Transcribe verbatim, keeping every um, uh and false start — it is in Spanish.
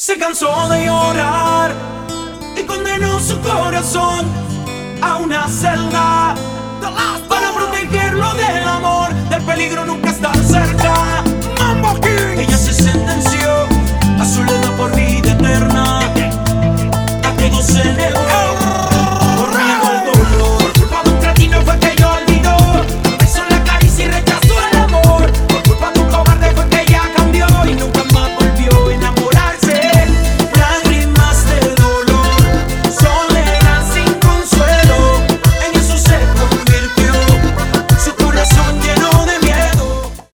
Se cansó de llorar y condenó su corazón a una celda para protegerlo del amor, del peligro nunca.